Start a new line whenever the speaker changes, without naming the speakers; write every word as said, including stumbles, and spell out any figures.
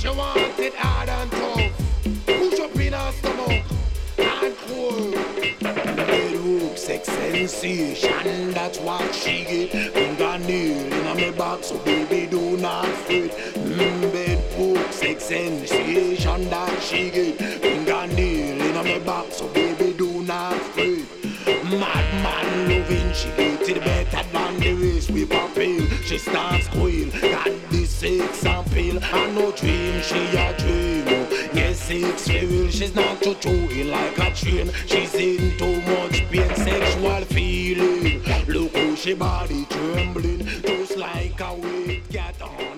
want it hard and tough. Push up in her stomach and cool. Bedroom sex sensation, that's what she get. Fingernail in my back, so baby do not fret. Mm, bedroom sex sensation, that she get. Fingernail in my back, so baby do not fret. Madman loving, she get it better than the rest. We pop pill, she starts squeal. Got this sex appeal, and no dream, she a dream. Yes, sex real, she's not too chewing like a train. She's in too much pain, sexual feeling. Look how she body trembling, just like a wet cat.